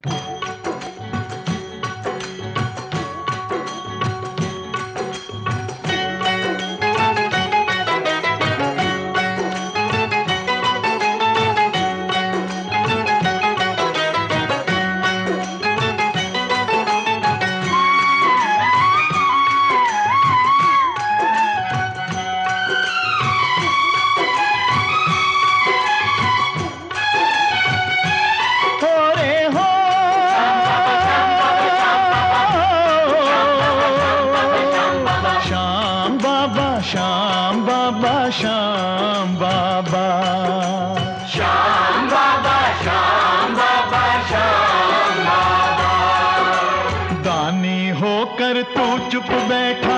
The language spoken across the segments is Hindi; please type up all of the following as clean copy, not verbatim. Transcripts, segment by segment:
श्याम बाबा श्याम बाबा श्याम बाबा श्याम बाबा श्याम बाबा। दानी होकर तू चुप बैठा,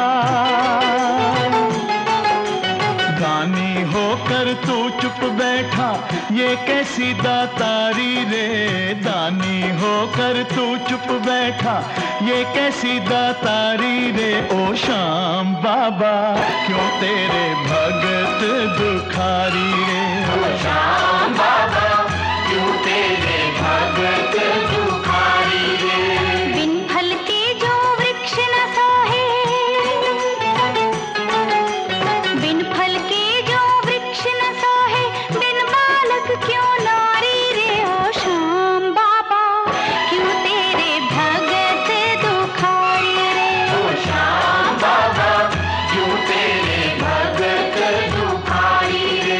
दानी होकर तू चुप बैठा, ये कैसी दातारी रे। दानी होकर तू चुप बैठा, ये कैसी दातारी रे। ओ श्याम बाबा क्यों तेरे भगत दुखारी रे। ओ श्याम बाबा क्यों तेरे भगत दुखारी रे। बिन फल के जो वृक्ष न सोहे, बिन फल के जो वृक्ष न सोहे, बिन बालक क्यों नारी रे। ओ श्याम बाबा क्यों तेरे भगत दुखारी रे। ओ श्याम बाबा क्यों तेरे भगत दुखारी रे।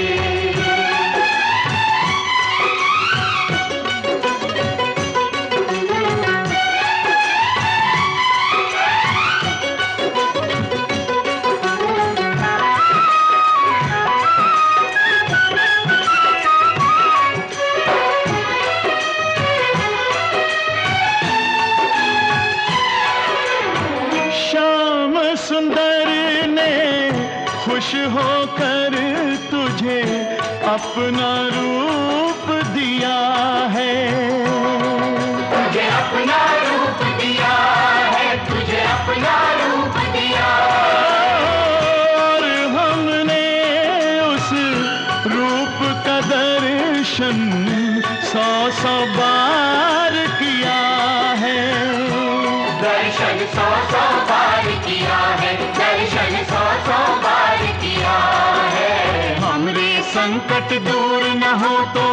श्याम सुंदर ने खुश होकर तुझे अपना रूप दिया है। तुझे अपना रूप दिया है, तुझे अपना रूप दिया। और हमने उस रूप का दर्शन 100 बार किया है। दर्शन 100 बार किया है, दर्शन 100 बार किया है। हमरे संकट दूर न हो तो,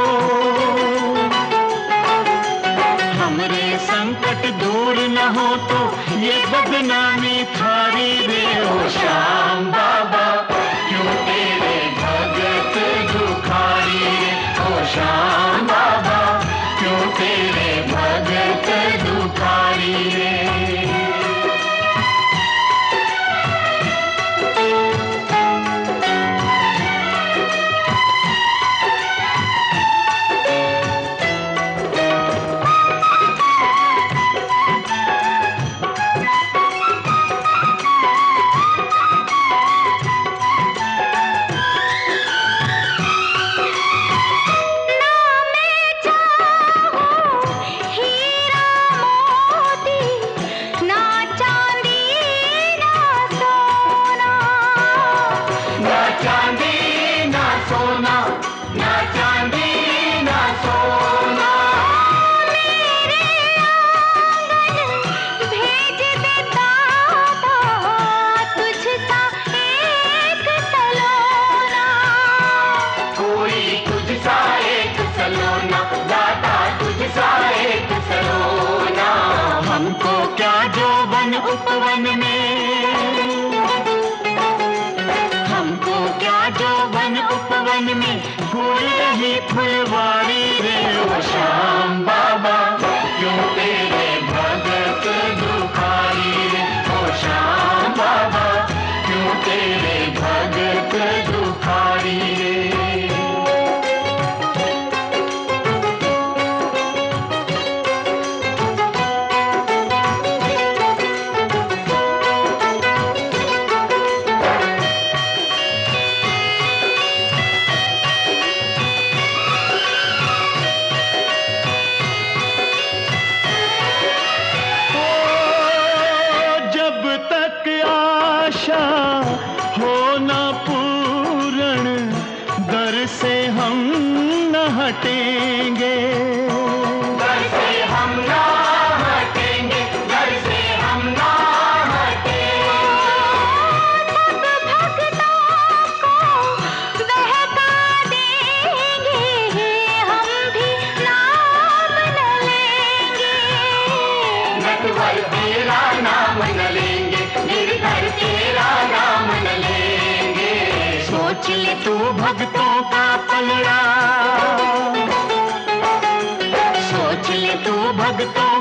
हमरे संकट दूर न हो तो, ये बदनामी थारी रे। ओ श्याम बाबा क्यों तेरे भगत दुखारी रे। ओ श्याम बाबा क्यों तेरे भगत दुखारी रे। ना मैं चाहूं हीरा तेरा नाम न लेंगे। सोच ले तू भक्तों का पलड़ा, सोच ले तू भक्तों